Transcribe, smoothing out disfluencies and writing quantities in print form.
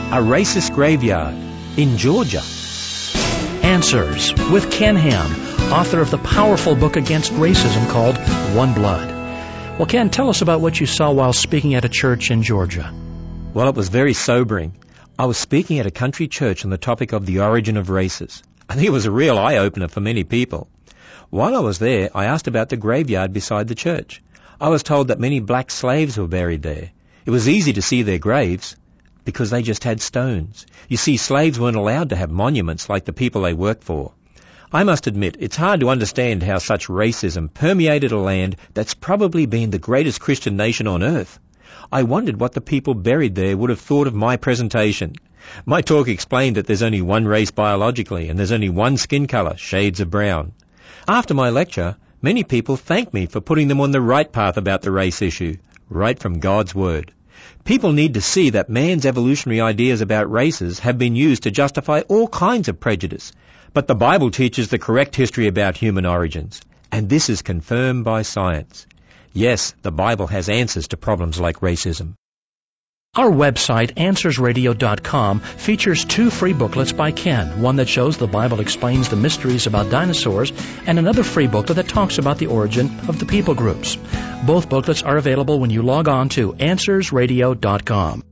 a racist graveyard in Georgia. Answers with Ken Ham, author of the powerful book against racism called One Blood. Well, Ken, tell us about what you saw while speaking at a church in Georgia. Well, it was very sobering. I was speaking at a country church on the topic of the origin of races. I think it was a real eye-opener for many people. While I was there, I asked about the graveyard beside the church. I was told that many black slaves were buried there. It was easy to see their graves because they just had stones. You see, slaves weren't allowed to have monuments like the people they worked for. I must admit, it's hard to understand how such racism permeated a land that's probably been the greatest Christian nation on earth. I wondered what the people buried there would have thought of my presentation. My talk explained that there's only one race biologically, and there's only one skin color, shades of brown. After my lecture, many people thanked me for putting them on the right path about the race issue, right from God's Word. People need to see that man's evolutionary ideas about races have been used to justify all kinds of prejudice. But the Bible teaches the correct history about human origins, and this is confirmed by science. Yes, the Bible has answers to problems like racism. Our website, AnswersRadio.com, features 2 free booklets by Ken, one that shows the Bible explains the mysteries about dinosaurs, and another free booklet that talks about the origin of the people groups. Both booklets are available when you log on to AnswersRadio.com.